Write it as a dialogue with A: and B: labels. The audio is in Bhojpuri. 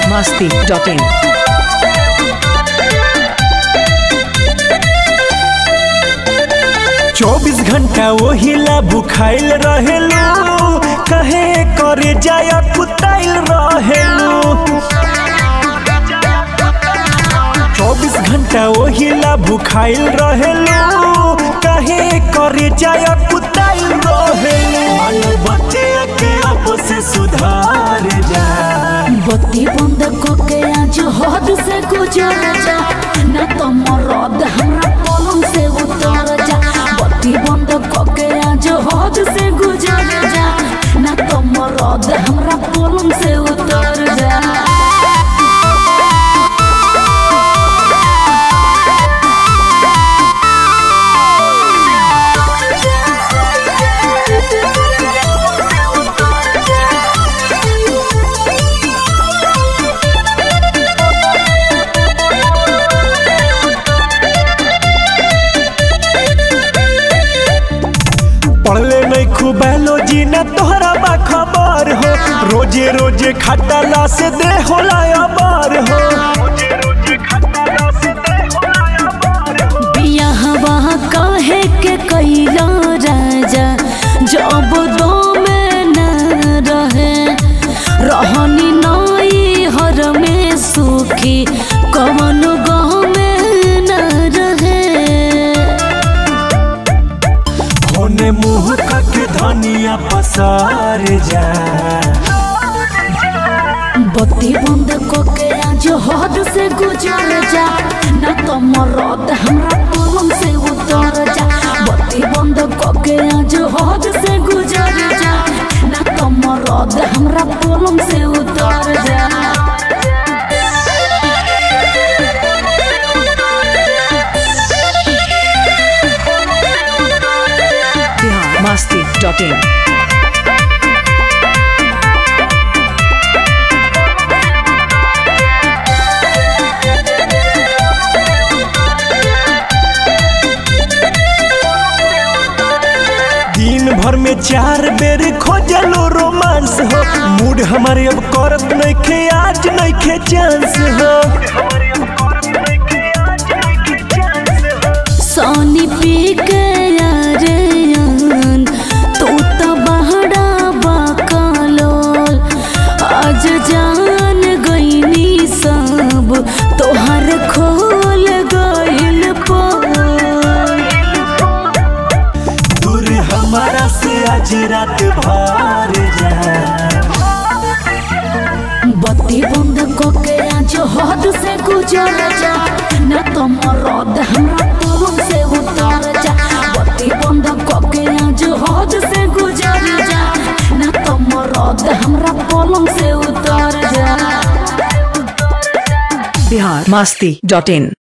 A: biharmasti.in।
B: 24 घंटा वहीला भुखाइल रहेलू, कहे करे जाया कुताइल रहेलू। 24 घंटा वहीला भुखाइल रहेलू, कहे करे जाया कुताइल रहेलू। बच्चे के आप से सुधार जा,
C: बत्ती बंद करके आज हद से गुजर जा, ना तो मरद हमरा पलंग से उतर जा। बत्ती बंद करके आज हद से गुजर जा, ना तो मरद हमरा पलंग से उतर जा।
B: पढ़ले नहीं खूबैलोजी न तोहरा बा खबर हो, रोजे रोजे खटाला से दे होला अबार हो।
C: बियाहवा कहे के कैला राजा, जब दो में न रहे रहनी नई हर में सुखी, कवन गाँव में न रहे।
B: होने मुँह के धनिया पसार जा,
C: बत्ती बंद करके आज हद से गुजर जा, ना तो मरद हमरा पलंग से उतर जा। बत्ती बंद करके आज हद से गुजर जा, ना तो मरद हमरा पलंग से उतर जा।
A: biharmasti.in।
B: दिन भर में 4 बेर खोजलो रोमांस हो, मूड हमारे अब करत नहीं खे, आज नहीं खे चांस हो।
C: सोनी पी के यार तू तो बहरा बकलोल, आज जान गईनी सब तोहर खोल गइल पोल।
B: दूर हमारा से आज रात भर जा,
C: बत्ती बंद करके आज हद से गुजर जा, ना तो मरद हमरा पलंग से उतर जा। बत्ती बंद करके आज हद से गुजर जा, ना तो मरद हमरा पलंग से उतर जा।
A: biharmasti.in।